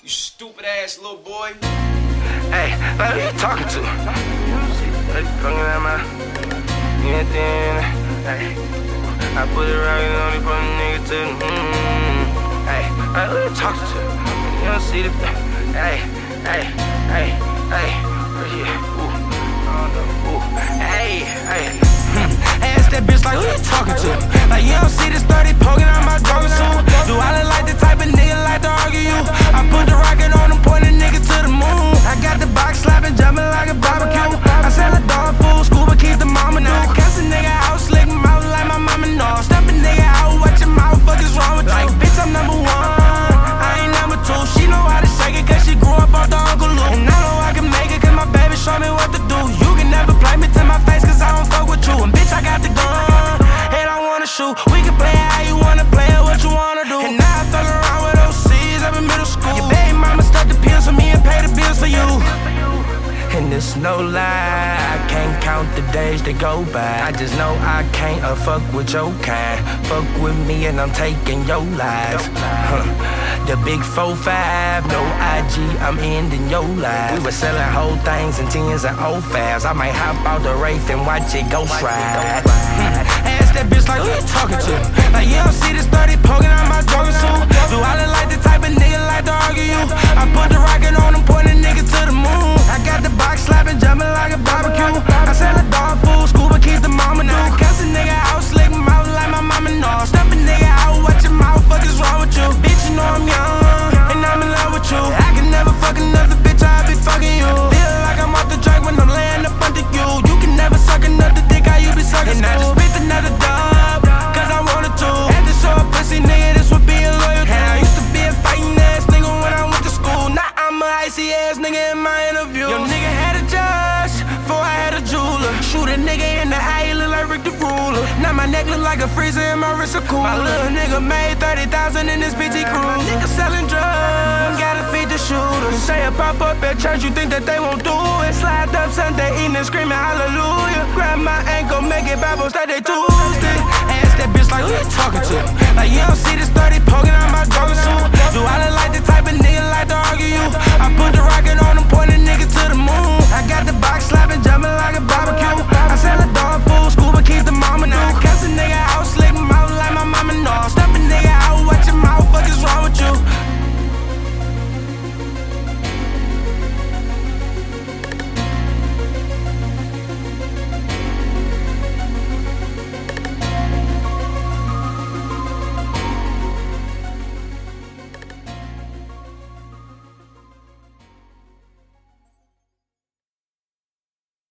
You stupid ass little boy. Hey, like who you talking to? Hey, fucking at my anything. Hey, I put it right on the front nigga to the Hey, like who you talking to? You don't see the hey, ask that bitch like who you talking to? Like you don't see this 30 poking out my jogging suit. Do I look like the type of nigga like to argue you? I put the rocket on and point a nigga to the moon. I got the box slapping, jumping like a barbecue. I sell a dog food, scuba keep the mama now. Cast a nigga out, slick mouth like my mama know. Step a nigga out, watch your mouth, fuck is wrong with you? Like bitch, I'm number one, I ain't number two. She know how to shake it cause she grew up off the Uncle Luke. And I know I can make it cause my baby show me what to do. You can never play me to my face cause I don't fuck with you. And bitch, I got the gun, and I wanna shoot. We can play it how you wanna play it, what you wanna do. And now I fuck around with OCs up in middle school. Your baby mama stuck the pills for me and pay the bills for you. And it's no lie, I can't count the days that go by. I just know I can't fuck with your kind. Fuck with me and I'm taking your life. The big 4-5, no IG, I'm ending your life. We were selling whole things in 10s and 05s. I might hop out the Wraith and watch it ghost ride. Ask that bitch like who you talking to? Like you don't see this 30 poking out my jogging suit. Do I look like the type of nigga like to argue you? I put the rocket on and point a nigga to the moon. I got the box slapping, jumping like a barbecue. I sell a dog food, scuba keep the mama now. Cast a nigga out, slick mouth like my mama know. Step a nigga out, watch your mouth, fuck is wrong with you? Bitch, you know I'm young, and I'm in love with you. I can never fuck another bitch, I'll be fucking you. Feel like I'm off the drink when I'm laying up under you. You can never suck another dick, how you be sucking. And I just spit another dub, cause I wanted to. Had to show a pussy nigga, this would be a loyal to. And I used to be a fighting ass nigga when I went to school. Now I'm a icy ass nigga in my interview. Your nigga had a judge, before I had a jeweler. Shoot a nigga in the eye, look like Rick the Ruler. Now my neck look like a freezer and my wrist a cooler. My little nigga made 30,000 in this BT crew. My nigga selling drugs, gotta feed the shooters. Say a pop up at church, you think that they won't do it? Slide up Sunday evening, screaming hallelujah. Grab my ankle, make it Bible study Tuesday. Ask that bitch like who you talking to? Like you don't see this 30 poking out my jogging suit. Do I look like the